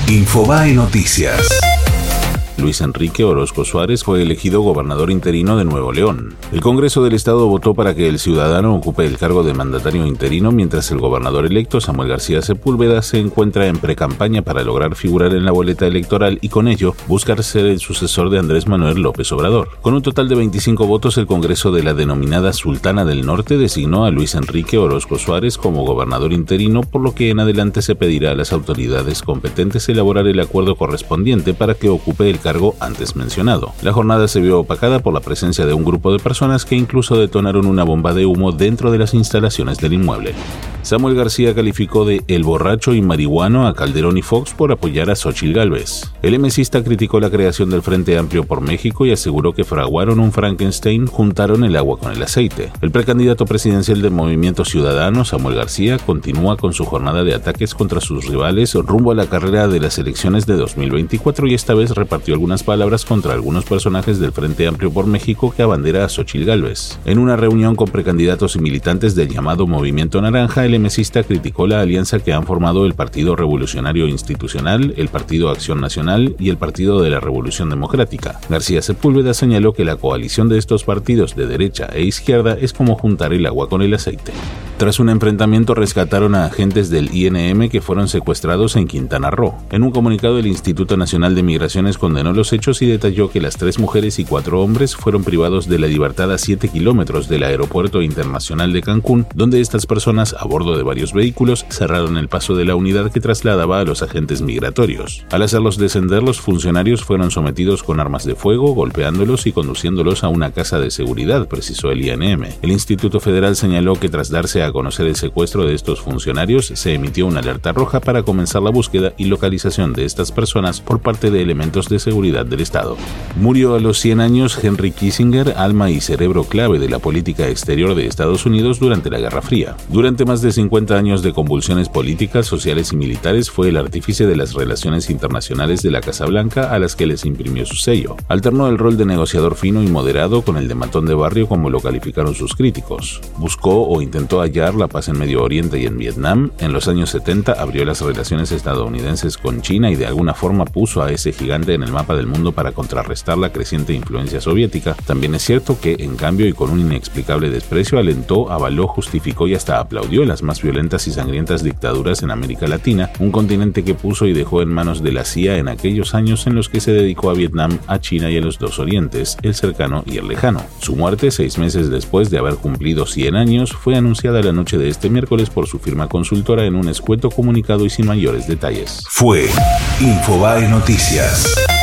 Infobae Noticias. Luis Enrique Orozco Suárez fue elegido gobernador interino de Nuevo León. El Congreso del Estado votó para que el ciudadano ocupe el cargo de mandatario interino mientras el gobernador electo, Samuel García Sepúlveda, se encuentra en precampaña para lograr figurar en la boleta electoral y con ello buscar ser el sucesor de Andrés Manuel López Obrador. Con un total de 25 votos, el Congreso de la denominada Sultana del Norte designó a Luis Enrique Orozco Suárez como gobernador interino, por lo que en adelante se pedirá a las autoridades competentes elaborar el acuerdo correspondiente para que ocupe el cargo antes mencionado. La jornada se vio opacada por la presencia de un grupo de personas que incluso detonaron una bomba de humo dentro de las instalaciones del inmueble. Samuel García calificó de el borracho y marihuano a Calderón y Fox por apoyar a Xóchitl Gálvez. El emesista criticó la creación del Frente Amplio por México y aseguró que fraguaron un Frankenstein, juntaron el agua con el aceite. El precandidato presidencial del Movimiento Ciudadano, Samuel García, continúa con su jornada de ataques contra sus rivales rumbo a la carrera de las elecciones de 2024 y esta vez repartió algunas palabras contra algunos personajes del Frente Amplio por México que abandera a Xóchitl Gálvez. En una reunión con precandidatos y militantes del llamado Movimiento Naranja, el emesista criticó la alianza que han formado el Partido Revolucionario Institucional, el Partido Acción Nacional y el Partido de la Revolución Democrática. García Sepúlveda señaló que la coalición de estos partidos de derecha e izquierda es como juntar el agua con el aceite. Tras un enfrentamiento, rescataron a agentes del INM que fueron secuestrados en Quintana Roo. En un comunicado, el Instituto Nacional de Migraciones condenó los hechos y detalló que las 3 mujeres y 4 hombres fueron privados de la libertad a 7 kilómetros del Aeropuerto Internacional de Cancún, donde estas personas, a bordo de varios vehículos, cerraron el paso de la unidad que trasladaba a los agentes migratorios. Al hacerlos descender, los funcionarios fueron sometidos con armas de fuego, golpeándolos y conduciéndolos a una casa de seguridad, precisó el INM. El Instituto Federal señaló que tras darse a conocer el secuestro de estos funcionarios, se emitió una alerta roja para comenzar la búsqueda y localización de estas personas por parte de elementos de seguridad del Estado. Murió a los 100 años Henry Kissinger, alma y cerebro clave de la política exterior de Estados Unidos durante la Guerra Fría. Durante más de 50 años de convulsiones políticas, sociales y militares, fue el artífice de las relaciones internacionales de la Casa Blanca a las que les imprimió su sello. Alternó el rol de negociador fino y moderado con el de matón de barrio, como lo calificaron sus críticos. Buscó o intentó hallar la paz en Medio Oriente y en Vietnam. En los años 70 abrió las relaciones estadounidenses con China y de alguna forma puso a ese gigante en el mapa del mundo para contrarrestar la creciente influencia soviética. También es cierto que, en cambio y con un inexplicable desprecio, alentó, avaló, justificó y hasta aplaudió las más violentas y sangrientas dictaduras en América Latina, un continente que puso y dejó en manos de la CIA en aquellos años en los que se dedicó a Vietnam, a China y a los dos orientes, el cercano y el lejano. Su muerte, 6 meses después de haber cumplido 100 años, fue anunciada la noche de este miércoles por su firma consultora en un escueto comunicado y sin mayores detalles. Fue Infobae Noticias.